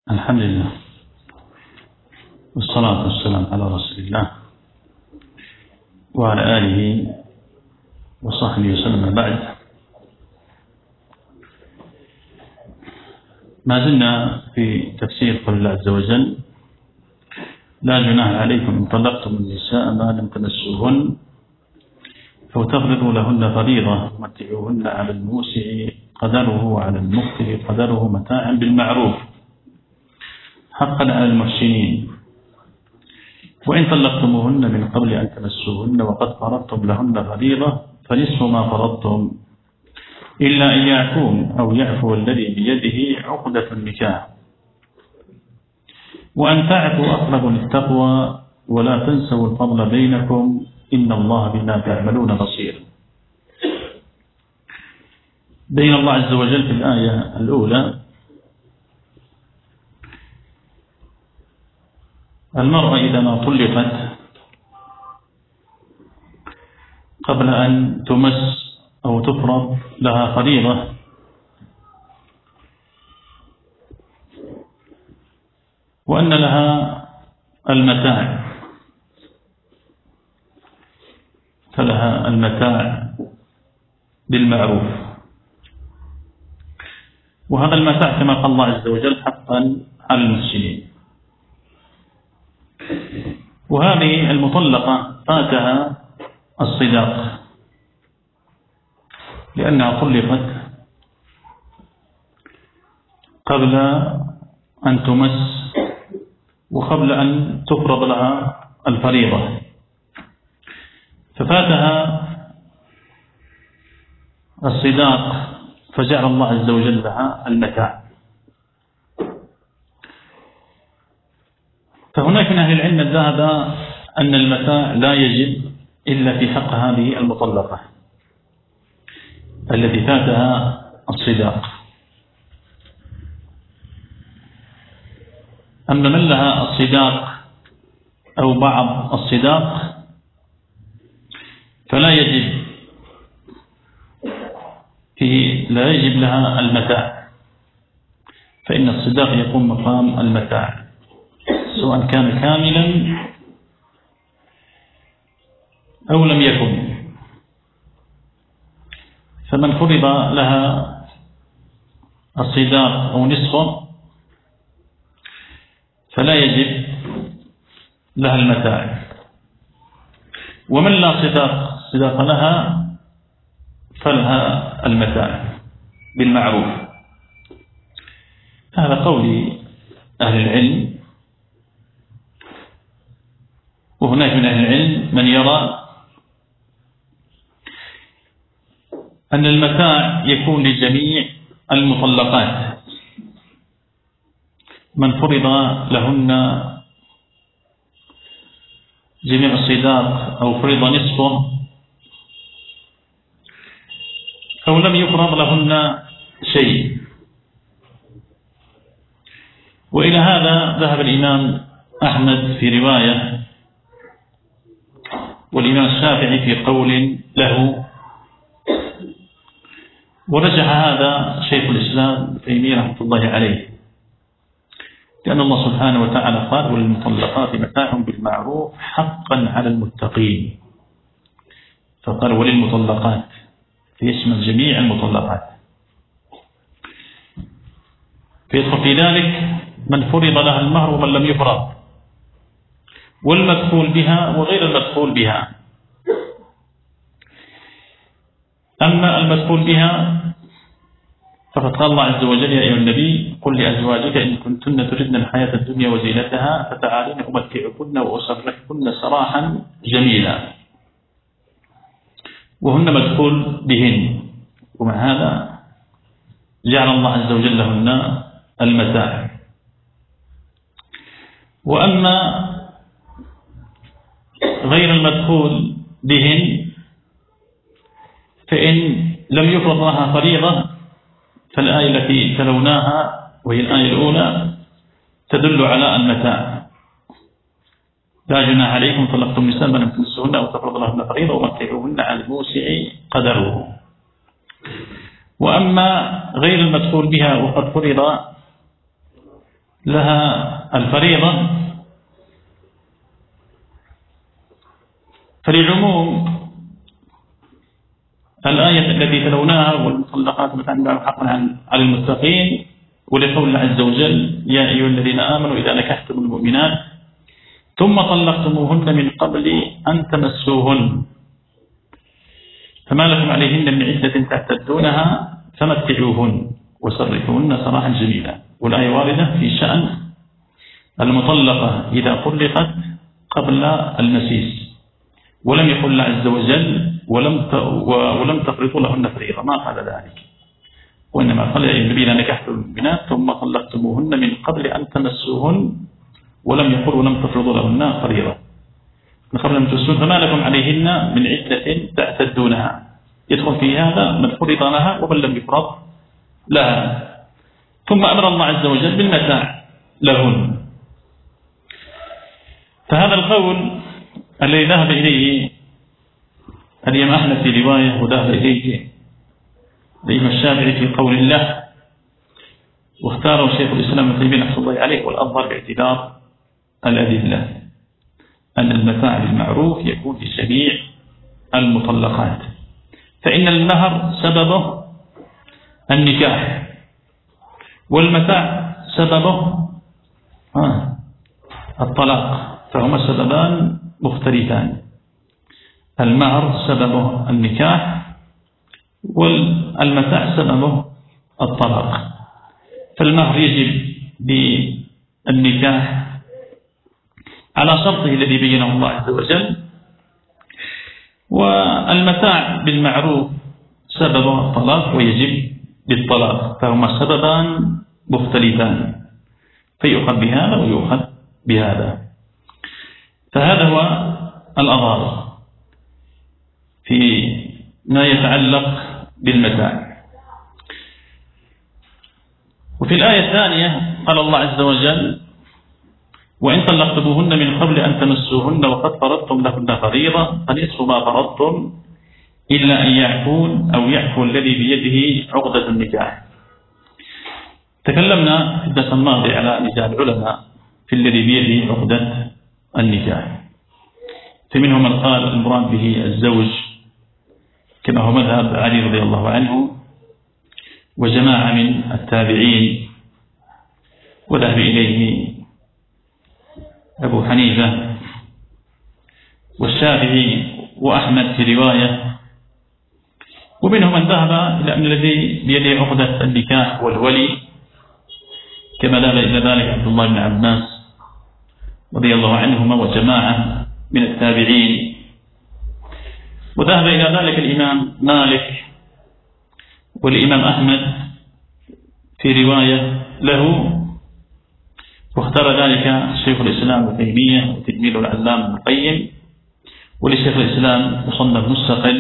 الحمد لله والصلاة والسلام على رسول الله وعلى آله وصحبه وسلم. بعد، ما زلنا في تفسير قول الله عز وجل: لا جناح عليكم إن طلقتم النساء ما لم تمسوهن أو تفرضوا لهن فريضة متعوهن على الموسع قدره وعلى المقتر قدره متاعا بالمعروف حقا على المحسنين، وإن طلقتموهن من قبل أن تمسوهن وقد فرضتم لهن فريضة فنصف ما فرضتم إلا أن يعفون أو يعفو الذي بيده عقدة النكاح، وأن تعفوا أقرب للتقوى ولا تنسوا الفضل بينكم إن الله بما تعملون بصير. بين الله عز وجل في الآية الأولى المرأة إذا ما طلقت قبل أن تمس أو تفرض لها فريضة وأن لها المتاع، فلها المتاع بالمعروف، وهذا المتاع كما قال الله عز وجل حقا على المحسنين. وهذه المطلقة فاتها الصداق لأنها طلقت قبل أن تمس وقبل أن تفرض لها الفريضة، ففاتها الصداق فجعل الله عز وجل لها المتاع. فهناك من أهل العلم ذهب أن المتاع لا يجب إلا في حق هذه المطلقة التي فاتها الصداق، أما من لها الصداق أو بعض الصداق فلا يجب لها المتاع، فإن الصداق يقوم مقام المتاع سواء كان كاملا أو لم يكن. فمن فرض لها الصداق أو نصفه فلا يجب لها المتاع، ومن لا صداق لها فلها المتاع بالمعروف. هذا قول أهل العلم. وهناك من أهل العلم من يرى أن المتاع يكون لجميع المطلقات، من فرض لهن جميع الصداق أو فرض نصفه أو لم يفرض لهن شيء. وإلى هذا ذهب الإمام أحمد في رواية، والإمام الشافعي في قول له، ورجح هذا شيخ الإسلام تيمية رحمة الله عليه، لأن الله سبحانه وتعالى قال: وللمطلقات متاع بالمعروف حقا على المتقين، فقال وللمطلقات فيشمل جميع المطلقات، فيدخل في ذلك من فرض لها المهر ومن لم يفرض، والمدخول بها وغير المدخول بها. أما المدخول بها فقد قال الله عز وجل: يا أيها النبي قل لأزواجك إن كنتن تردن الحياة الدنيا وزينتها فتعالين أمتعكن وأسرحكن سراحا جميلا، وهن مدخول بهن، ومع هذا جعل الله عز وجل لهن المتاع. وأما غير المدخول بهن فإن لم يفرض لها فريضة فالآية التي تلوناها وهي الآية الأولى تدل على المتاع: لا جناح عليكم طلقتم النساء ما لم تمسوهن أو تفرضوا لهن فريضة ومتعوهن على الموسع قدره. وأما غير المدخول بها وقد فرض لها الفريضة فلعموم الآية التي تلوناها والمطلقات متعلقة حقا على المتقين، ولقول الله عز وجل يا أيها الذين آمنوا إذا نكحتم المؤمنات ثم طلقتموهن من قبل أن تمسوهن فما لكم عليهن من عدة تعتدونها فمتعوهن وسرحوهن سراحا جميلا. والآية واردة في شأن المطلقة إذا طلقت قبل المسيس، ولم يقل الله عز وجل ولم تفرضوا لهن فريضة، ما قال ذلك، وإنما قال يا أيها الذين نكحتم المؤمنات ثم طلقتموهن من قبل أن تمسوهن، ولم يقل ولم تفرضوا لهن فريضة من قبل أن تمسوهن فما لكم عليهن من عدة تعتدونها، يدخل في هذا من فرض لها ومن لم يفرض لها. ثم أمر الله عز وجل بالمتاع لهن. فهذا القول الذي ذهب إليه الإمام أحمد في رواية وذهب إليه الإمام الشافعي في قول الله، واختاره شيخ الإسلام ابن تيمية رحمه الله عليه والأظهر باعتبار الأدلة أن المتاع بالمعروف يكون لجميع المطلقات، فإن المهر سببه النكاح والمتاع سببه الطلاق، فهما سببان مختلفان. المهر سببه النكاح والمتاع سببه الطلاق. فالمهر يجب بالنكاح على شرطه الذي بينه الله عز وجل، والمتاع بالمعروف سببه الطلاق ويجب بالطلاق، فهما سببان مختلفان فيؤخذ بهذا ويؤخذ بهذا. فهذا هو الأظهر في ما يتعلق بالمتاع. وفي الآية الثانية قال الله عز وجل وإن طلقتموهن من قبل أن تمسوهن وقد فرضتم لهن فريضة فنصف ما فرضتم إلا أن يعفون أو يعفو الذي بيده عقدة النكاح. تكلمنا في الدرس الماضي على نزاع العلماء في الذي بيده عقدة النكاح، فمنهم من قال المراد به الزوج كما هو مذهب علي رضي الله عنه وجماعة من التابعين، وذهب إليه أبو حنيفة والشافعي وأحمد في رواية، ومنهم من ذهب إلى أن الذي بيده عقدة النكاح والولي كما ذهب إلى ذلك عبد الله بن عباس رضي الله عنهما وجماعة من التابعين، وذهب إلى ذلك الإمام مالك والإمام أحمد في رواية له، واختار ذلك شيخ الإسلام ابن تيمية وتلميذه العلامة ابن القيم، ولشيخ الإسلام مصنف مستقل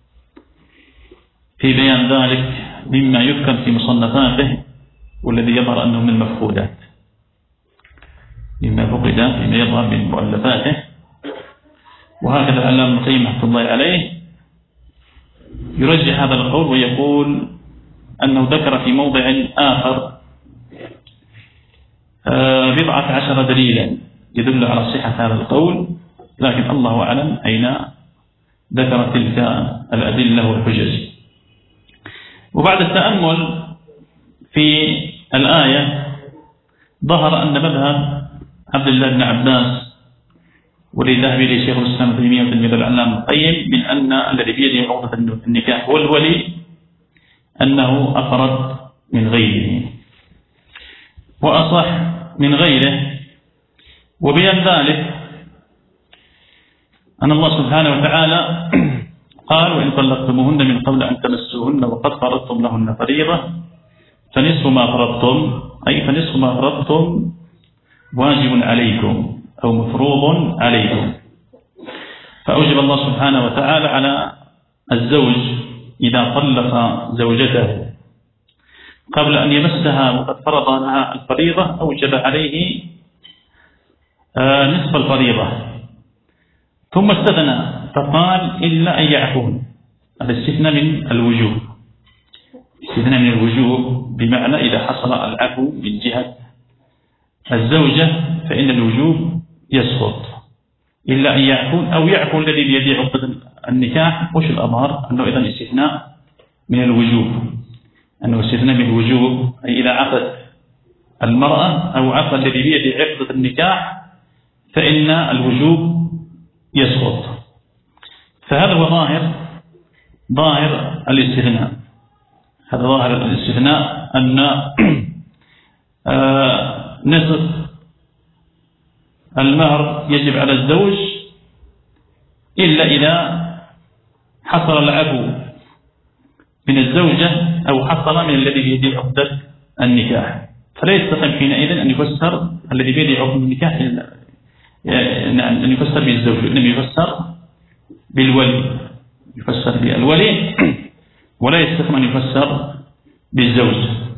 في بيان ذلك مما يذكر في مصنفاته والذي يظهر أنه من المفقودات، مما فقد فيما يظهر من مؤلفاته. وهكذا العلامة ابن القيم رحمه الله عليه يرجح هذا القول ويقول أنه ذكر في موضع آخر 14 دليلا يدل على صحة هذا القول، لكن الله أعلم أين ذكر تلك الأدلة والحجج. وبعد التأمل في الآية ظهر أن مذهب عبد الله بن عباس والذي ذهب إليه شيخ الإسلام ابن تيمية وتلميذه العلامة ابن القيم من أن الذي بيده عقدة النكاح والولي أنه أفرد من غيره وأصح من غيره. وبيان ذلك أن الله سبحانه وتعالى قال وإن طلقتموهن من قبل أن تمسوهن وقد فرضتم لهن فريضة فنصف ما فرضتم، أي فنصف ما فرضتم واجب عليكم أو مفروض عليكم. فأوجب الله سبحانه وتعالى على الزوج إذا طلق زوجته قبل أن يمسها وقد فرض لها الفريضة أوجب عليه نصف الفريضة، ثم استثنى فقال إلا أن يعفون. هذا استثناء من الوجوب، استثناء من الوجوب بمعنى إذا حصل العفو من جهة الزوجة فإن الوجوب يسقط إلا أن يعفون أو يعفو الذي بيده عقدة النكاح. وش الأظهر؟ أنه إذن استثناء من الوجوب، أنه استثناء من الوجوب، أي إذا عفت المرأة أو عفى الذي بيده عقدة النكاح فإن الوجوب يسقط. فهذا هو ظاهر الاستثناء. هذا ظاهر الاستثناء أن نصف المهر يجب على الزوج إلا إذا حصل العفو من الزوجة أو حصل من الذي بيده عقدة النكاح، فلا يستقيم حينئذ أن يفسر الذي بيده عقدة النكاح أن يفسر بالزوج، إنما يفسر بالولي، يفسر بالولي ولا يستقيم أن يفسر بالزوج.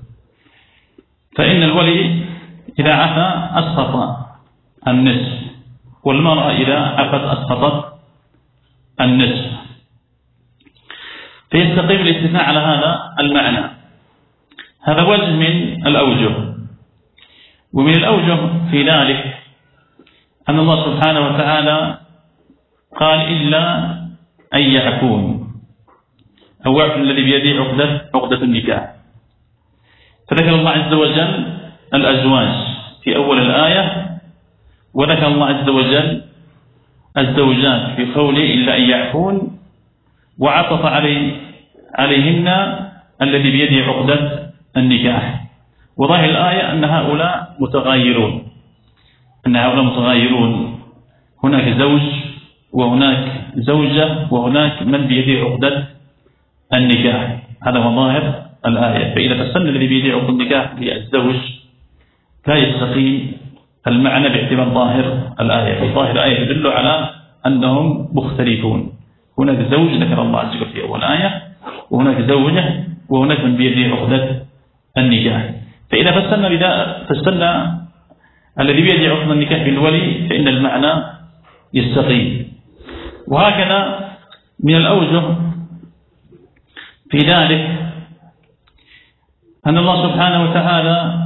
فإن الولي إذا عفى أسقط النصف، والمرأة إذا عفت أسقطت النصف، فيستقيم الاستثناء على هذا المعنى. هذا وجه من الأوجه. ومن الأوجه في ذلك أن الله سبحانه وتعالى قال إلا أن يعفون أو يعفو الذي بيده عقدة النكاح. فذكر الله عز وجل الأزواج في أول الآية، وذكر الله عز وجل الزوجات في قوله إلا أن يعفون، وعطف عليهن الذي بيده عقدة النكاح. وظاهر الآية أن هؤلاء متغايرون، هناك زوج وهناك زوجة وهناك من بيده عقدة النكاح. هذا هو ظاهر الآية. فإذا فسرنا الذي بيده عقدة النكاح بالزوج لا يستقيم المعنى باعتبار ظاهر الآية. ظاهر الآية يدل على أنهم مختلفون. هناك زوج ذكر الله عز وجل في أول آية، وهناك زوجة، وهناك من بيده عقدة النكاح. فإذا فسرنا الذي بيده عقدة النكاح بالولي فإن المعنى يستقيم. وهكذا من الأوجه في ذلك أن الله سبحانه وتعالى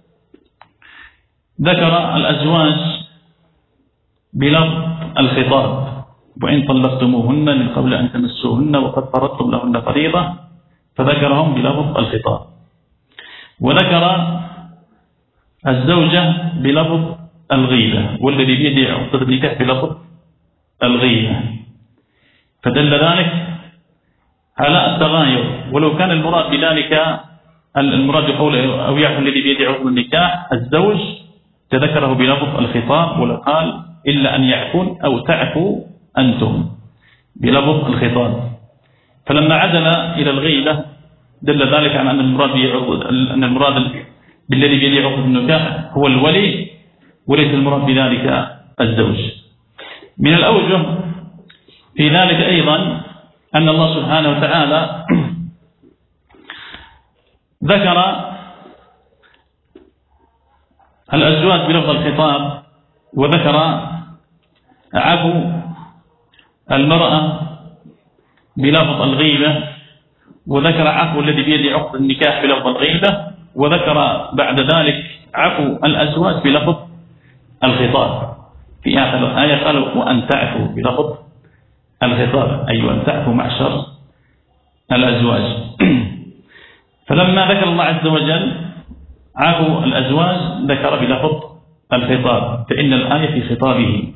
ذكر الأزواج بلفظ الخطاب: وإن طلقتموهن من قبل أن تمسوهن وقد فرضتم لهن فريضة، فذكرهم بلفظ الخطاب. وذكر الزوجة بلفظ الغيبة، والذي بيده عقدة النكاح بلفظ الغيبة، فدل ذلك على التغاير. ولو كان المراد بذلك المراد بقوله أو يعفو الذي بيده عقدة النكاح الزوج تذكره بلفظ الخطاب، ولا قال إلا أن يعفون أو تعفوا أنتم بلفظ الخطاب. فلما عدل إلى الغيبة دل ذلك على أن المراد بالذي بيده عقدة النكاح هو الولي، وليس المراد بذلك الزوج. من الأوجه في ذلك أيضا أن الله سبحانه وتعالى ذكر الأزواج بلفظ الخطاب، وذكر عفو المرأة بلفظ الغيبة، وذكر عفو الذي بيده عقدة النكاح بلفظ الغيبة، وذكر بعد ذلك عفو الأزواج بلفظ الخطاب. في آخر الآية قال وأن تعفوا بلفظ الخطاب، أي وأن تعفوا معشر الأزواج. فلما ذكر الله عز وجل عفو الأزواج ذكر بلفظ الخطاب، فإن الآية في خطابه.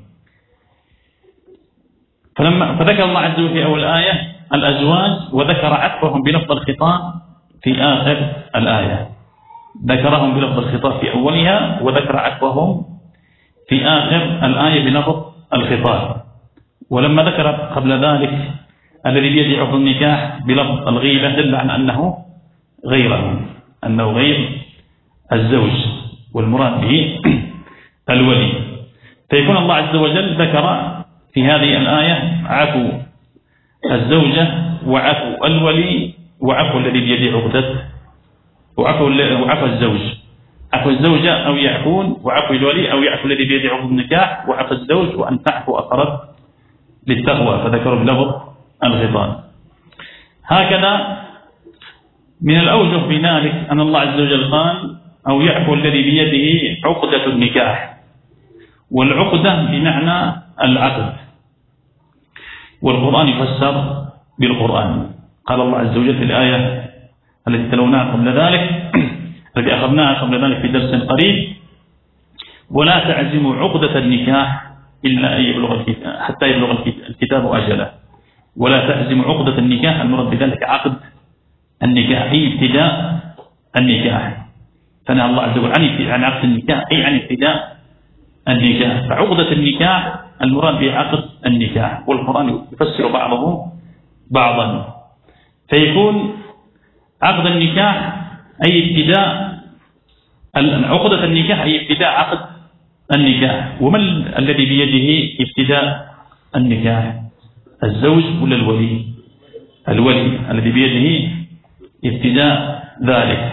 فذكر الله عز وجل في أول الآية الأزواج، وذكر عفوهم بلفظ الخطاب في آخر الآية. ذكرهم بلفظ الخطاب في أولها، وذكر عفوهم في آخر الآية بلفظ الخطاب. ولما ذكر قبل ذلك الذي بيده عقد النكاح بلفظ الغيبة دل على أنه غيره، أنه غير الزوج، والمراد به الولي. فيكون الله عز وجل ذكر في هذه الآية عفو الزوجة وعفو الولي وعفو الذي بيده عقدة، وعفو الزوج، عفو الزوجة أو يعفون، وعفو الولي أو يعفو الذي بيده عقد النكاح، وعفو الزوج وأن تعفو أقرب للتقوى، فذكروا بلفظ الخطاب. هكذا من الأوجه في ذلك أن الله عز وجل قال أو يعفو الذي بيده عقدة النكاح. والعقدة بمعنى العقد، والقرآن يفسر بالقرآن. قال الله عز وجل في الآية التي تلوناها قبل ذلك التي أخذناها قبل ذلك في درس قريب: ولا تعزموا عقدة النكاح إلا أن يبلغ حتى يبلغ الكتاب أجله. ولا تعزموا عقدة النكاح، المراد بذلك عقد النكاح أي ابتداء النكاح. فنهى الله عز وجل عن عقد النكاح أي عن ابتداء النكاح. فعقدة النكاح المراد بعقد النكاح، والقرآن يفسر بعضه بعضا. فيكون عقد النكاح أي ابتداء عقدة النكاح أي ابتداء عقد النكاح. ومن الذي بيده ابتداء النكاح؟ الزوج ولا الولي؟ الولي الذي بيده ابتداء ذلك.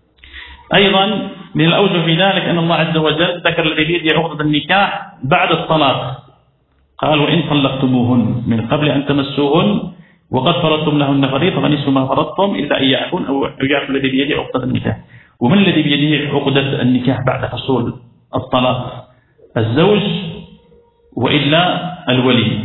أيضا من الأوجه في ذلك أن الله عز وجل ذكر الذي بيده عقدة النكاح بعد الطلاق، قال: وإن طلقتموهن من قبل أن تمسوهن وقد فرضتم لهن فريضة فنصف ما فرضتم إلا أن يعفون أو يعفو الذي بيده عقدة النكاح. ومن الذي بيده عقدة النكاح بعد حصول الطلاق؟ الزوج وإلا الولي؟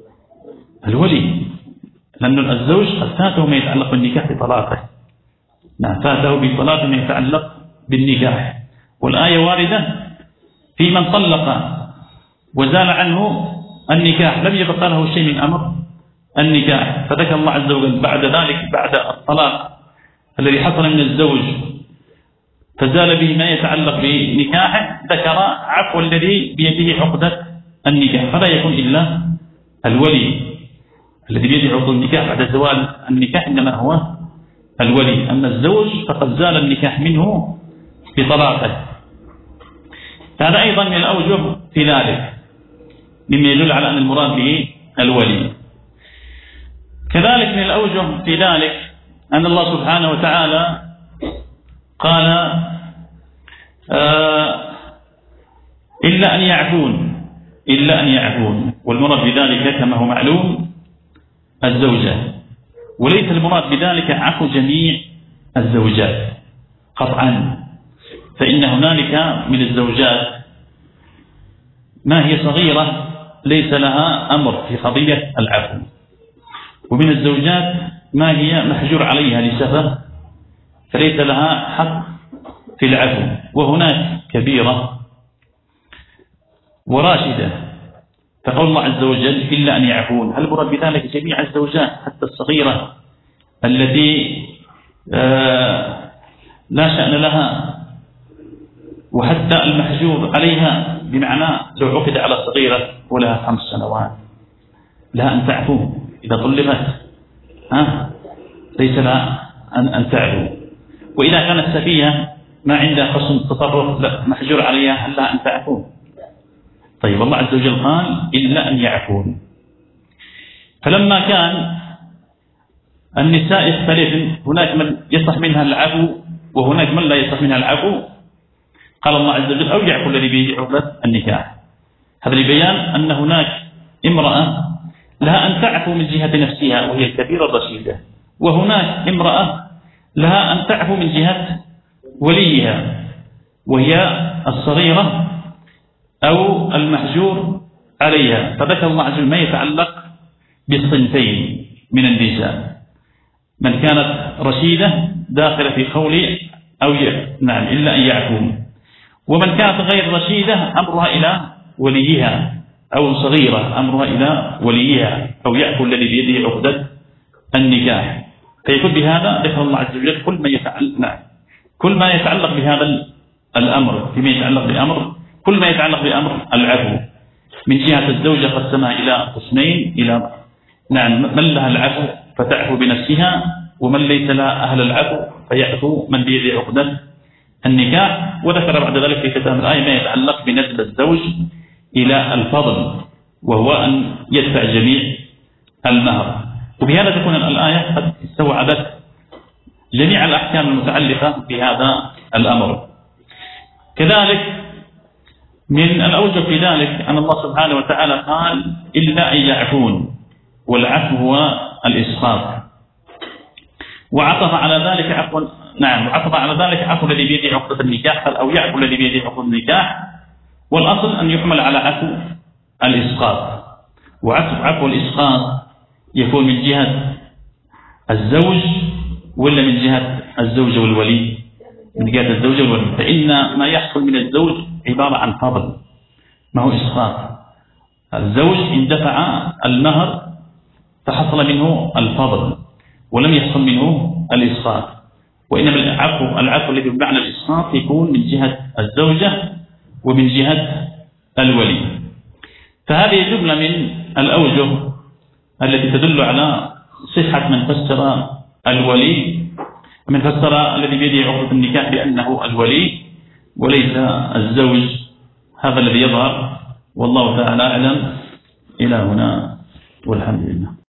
الولي، لأن الزوج قد فاته ما يتعلق بالنكاح بطلاقه. نعم، فاته بطلاق ما يتعلق بالنكاح. والآية واردة في من طلق وزال عنه النكاح لم يبقى له شيء من أمر النكاح، فذكر الله عز وجل بعد ذلك بعد الطلاق الذي حصل من الزوج فزال به ما يتعلق بنكاحه، ذكر عفو الذي بيده عقدة النكاح، فلا يكون إلا الولي. الذي بيده عقد النكاح بعد زوال النكاح إنما هو الولي. أما الزوج فقد زال النكاح منه بطلاقه. هذا أيضا من الأوجه في ذلك مما يدل على أن المراد به الولي. كذلك من الأوجه في ذلك أن الله سبحانه وتعالى قال: إلا أن يعفون، والمراد بذلك كما هو معلوم الزوجة، وليس المراد بذلك عفو جميع الزوجات قطعا، فإن هنالك من الزوجات ما هي صغيرة ليس لها أمر في قضية العفو، ومن الزوجات ما هي محجور عليها لسبب فليس لها حق في العفو، وهناك كبيرة وراشدة. فقول الله عز وجل: إلا أن يعفون، هل المراد بذلك جميع الزوجات حتى الصغيرة التي لا شأن لها، وحتى المحجور عليها بمعنى لو عقد على صغيرة ولها 5 سنوات لها أن تعفو إذا طلقت، ليس لها أن تعفو. وإذا كانت سفيهة ما عندها حسن التصرف محجور عليها هل لها أن تعفو؟ طيب الله عز وجل قال: إلا أن يعفون. فلما كان النساء يختلفن، هناك من يصح منها العفو وهناك من لا يصح منها العفو، قال الله عز وجل: أو يعفو الذي به عقدة النكاح. هذا لبيان أن هناك امرأة لها أن تعفو من جهة نفسها وهي الكبيرة الرشيدة، وهناك امرأة لها أن تعفو من جهة وليها وهي الصغيرة أو المحجور عليها. فذكر الله عز وجل ما يتعلق بالصنفين من النساء: من كانت رشيدة داخلة في قول أو نعم إلا أن يعفون، ومن كانت غير رشيدة أمرها إلى وليها، أو صغيرة أمرها إلى وليها، أو يعفو الذي بيده عقدة النكاح. فيكون بهذا ذكر الله عز وجل كل ما يتعلق بهذا الأمر، فيما يتعلق بأمر كل ما يتعلق بأمر العفو من جهة الزوجة قسمها إلى قسمين: إلى من لها العفو فتعفو بنفسها، ومن ليس لها أهل العفو فيعفو من بيده عقدة النكاح. وذكر بعد ذلك في ختام الآية ما يتعلق بنزل الزوج إلى الفضل، وهو أن يدفع جميع المهر. وبهذا تكون الآية قد استوعبت جميع الأحكام المتعلقة بهذا الأمر. كذلك من الأوجه في ذلك أن الله سبحانه وتعالى قال: إلا أن يعفون، والعفو هو الإسقاط، وعطف على ذلك نعم، وعطف على ذلك عفو الذي بيده عقدة النكاح، أو يعفو الذي بيده عقدة النكاح. والأصل أن يحمل على عفو الإسقاط، وعفو الإسقاط يكون من جهة الزوج ولا من جهة الزوج والولي؟ من جهة الزوج والولي، فإن ما يحصل من الزوج عبارة عن فضل، ما هو إسقاط. الزوج إن دفع المهر فحصل منه الفضل ولم يحصل منه الإسقاط، وإنما العفو الذي بمعنى الإسقاط يكون من جهة الزوجة ومن جهة الولي. فهذه جملة من الأوجه التي تدل على صحة من فسر الولي، من فسر الذي بيده عقدة النكاح بأنه الولي وليس الزوج. هذا الذي يظهر، والله تعالى أعلم. إلى هنا والحمد لله.